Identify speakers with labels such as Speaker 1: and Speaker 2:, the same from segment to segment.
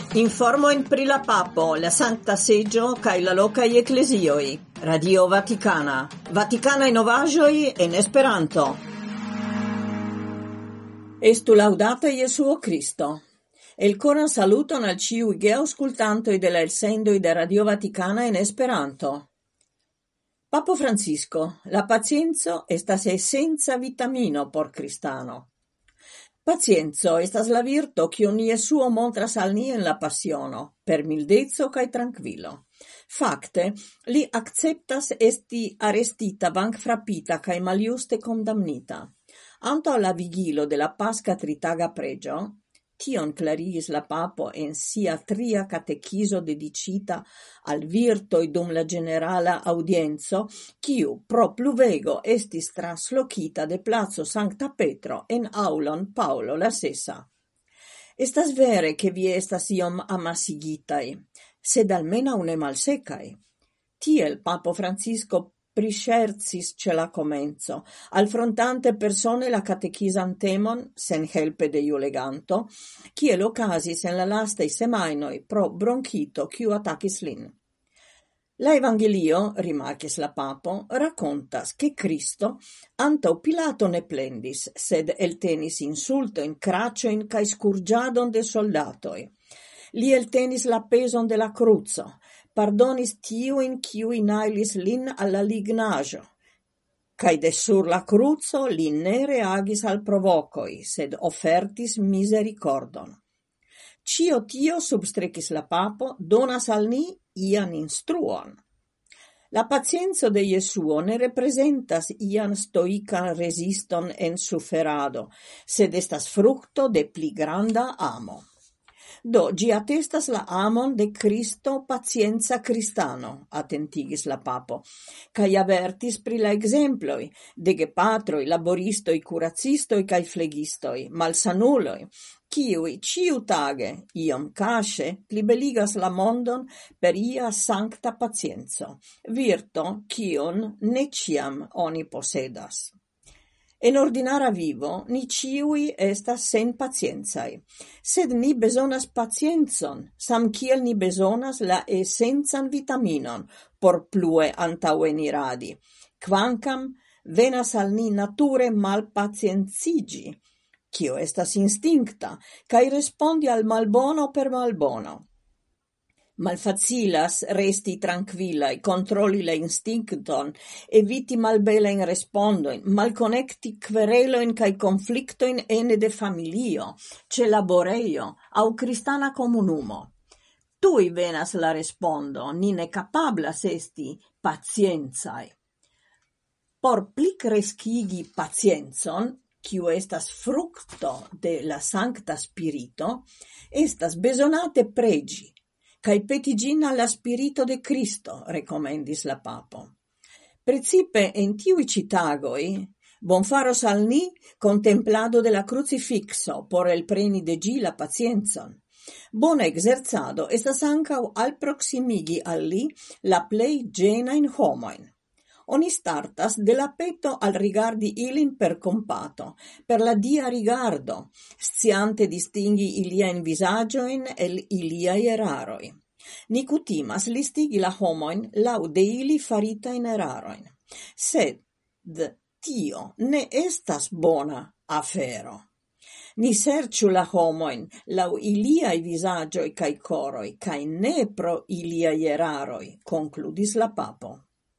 Speaker 1: Informojn pri la papo, la Sankta Seĝo kaj la lokaj eklezioj. Radio Vatikana. Vatikanaj novaĵoj en Esperanto. Estu laŭdata Jesuo Kristo. Elkoran saluton al ĉiuj geaŭskultantoj de la elsendoj de Radio Vatikana en Esperanto. Papo Francisco, la pacienzo estas esenca vitamino por kristano. Pacienzo estas la virto kiun Jesuo montras al ni en la passiono, per mildeco kaj trankvilo. Fakte, li akceptas esti arestita, bankfrapita kaj maljuste kondamnita. Antaŭ la vigilo de la Pasca tritaga pregio, tion klarigis la papo en sia tria katekizo dedicita al virtoj dum la generala audienzo, kiu pro pluvego estis translokita de placo Sancta Petro en aulon Paolo la Sesa. Estas vere che vi estas iom amasigitaj, sed almenaŭ ne malsekaj. Tiel papo Francisco prischerzis ce la comenzo, alfrontante persone la catechizan temon, sen helpe de iuleganto, kiel okasis en la lastaj semajnoj pro bronchito kiu atakis lin. La Evangelio, rimarkis la papo, racontas che Cristo antaŭ Pilato ne plendis, sed eltenis insultojn, kraĉojn kaj skurĝadon de soldatoj. Li eltenis la peson de la kruco, pardonis tiujn kiuj nailis lin al la lignaĵo, kaj de sur la kruco li ne reagis al provokoj, sed ofertis misericordon. Ĉio tio, substrekis la papo, donas al ni ian instruon. La pacienzo de Jesuo ne representas ian stoican resiston en suferado, sed estas frukto de pli granda amo. Do, gi attestas la amon de Cristo pacienza cristano, attentigis la papo, cae avertis pri la exemploi de gepatroi, laboristoi, curacistoi cae flegistoi, malsanuloi, kiui ciutage, iom casce, plibeligas la mondon per ia sancta pacienzo, virto kiun ne ciam oni posedas. En ordinara vivo, ni ciui estas sen pacienzai, sed ni besonas pacienzon, sam kiel ni besonas la essencan vitaminon por plue antaŭeniradi, kvankam venas al ni nature malpaciencigi, kio estas instincta, kaj respondi al malbono per malbono. Malfacilas resti tranquillai, controlli la instincton, eviti malbelain respondoin, malconnecti quereloin cae conflictoin ene de familio, ce laboreio, au cristana comunumo. Tui venas la respondo, ni ne capablas esti pacienzai. Por pli crescigi pacienzon, kiu estas fructo de la Sancta Spirito, estas besonate pregi, cae petigin alla Spirito de Cristo, recomendis la papo. Precipe en tiui citagoi, bonfaros al ni contemplado de la crucifixo por elpreni de gi la pacienzon. Bona exerzado estas ancau alproximigi al li la plei genain homoin. Oni startas de la peto al rigardi ilin per compato, per la dia rigardo, sciante distingui iliain visagioin el iliai eraroi. Ni cutimas listigi la homoin lau de ili faritain eraroin. Sed tio ne estas bona afero. Ni serciu la homoin lau iliai visagioi cae coroi, cae ne pro iliai eraroi, concludis la papo.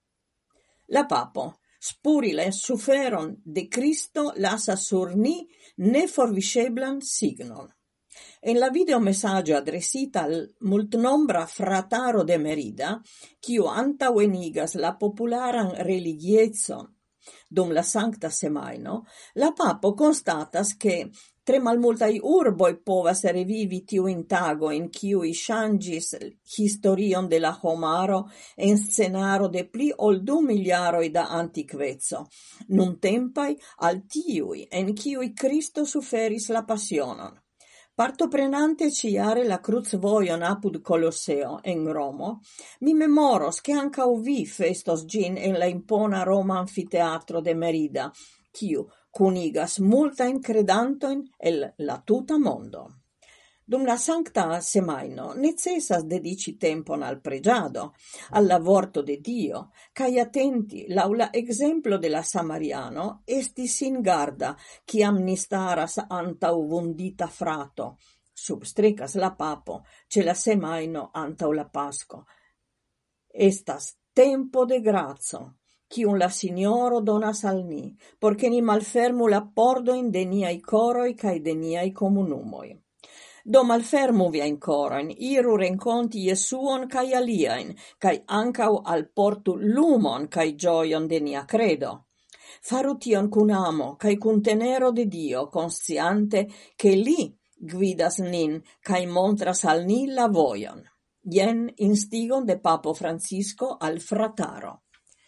Speaker 1: La papo, spurile suferon de Cristo lasa sur ni neforviseblan signon. En la videomessaggio adresita al multnombra frataro de Merida, kiu antauenigas la popularan religiezon dum la Sancta Semaino, la papo constatas che tre malmultai urboi povas revivi tiuin tagoin kiui ŝanĝis historion de la homaro en scenaro de pli ol 2 miliaroj da antikveco, nuntempaj al tiuj en kiuj Kristo suferis la pasionon. Partoprenante ciare la cruzvojon apud Colosseo en Romo, mi memoros che ancaŭ vi festos gin en la impona Roma Anfiteatro de Merida, kiu kunigas multajn kredantojn el la tuta mondo. Dum la sancta semaino necessas dedici tempon al pregiado, al lavorto de Dio, cae attenti, laula exemplo de la Samariano, estis in garda, ciam ni staras antau vundita frato, substrecas la papo, ce la semaino antau la Pasco. Estas tempo de grazo, cium la Signoro donas al ni, porce ni malfermu la pordoin de niai coroi cae de niai comunumoi. Do malfermu viain coroin, iru renconti Iesuon cae aliaen, cae ancau al portu lumon cae gioion de nia credo. Faru tion cun amo, cae cun tenero de Dio, consciante che li guidas nin, cae montras al ni la voion. Jen instigon de Papo Francisco al frataro.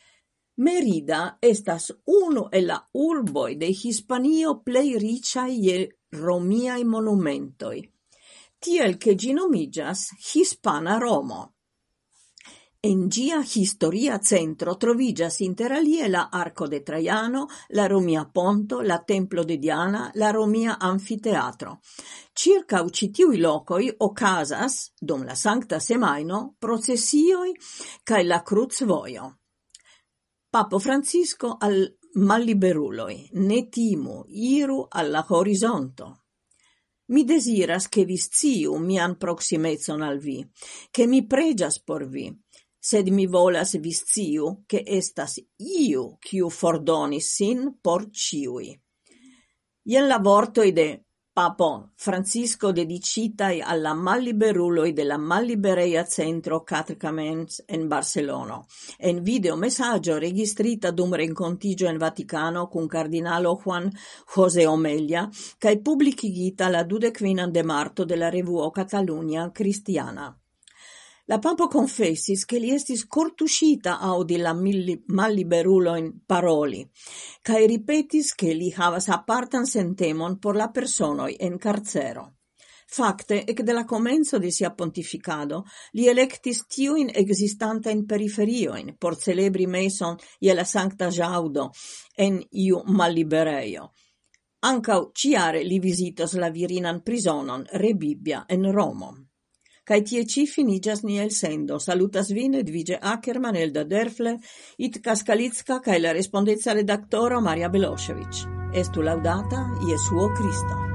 Speaker 1: Merida estas unu el la urboi de Hispanio plei ricai je romiai monumentoi, tiel che gi nomigas Hispana Romo. En gia historia centro trovigas inter alie la Arco de Traiano, la Romia Ponto, la Templo de Diana, la Romia Anfiteatro. Circa citiui locoi ocasas, dum la Sancta Semaino, processioi cae la Cruz Voio. Papo Francisco al malliberuloi, ne timu, iru alla horizonto. Mi desiras che vi sciu mian proximezon al vi, che mi pregias por vi, sed mi volas vi sciu che estas iu quiu fordonis sin por ciui. Ien la vortoi de Papo Francisco dedicitai alla malliberuloi de la Mallibereia Centro Catricaments en Barcelono, en video messaggio registrita dum rencontigio en Vaticano cun cardinalo Juan José Omelia, cae publicigita la 25 de marto de la revuo Catalunya Cristiana. La Papo confessis che li estis cortuscita audi la malliberuloin paroli, cae ripetis che li havas apartan sentemon por la personoi en carcero. Facte, ec de la comenzo de sia pontificado, li electis tiuin existantain periferioin por celebri meson ie la Sancta Jaudo en iu mallibereio. Ancau ciare li visitos la virinan prisonon Rebibbia en Romo. Cae tie ci finigas ni el sendo. Salutas vin Edvige Ackerman, Elda Derfle, Itka Skalitska, cae la respondezza redaktoro Maria Belosevic. Estu laudata Iesuo Cristo.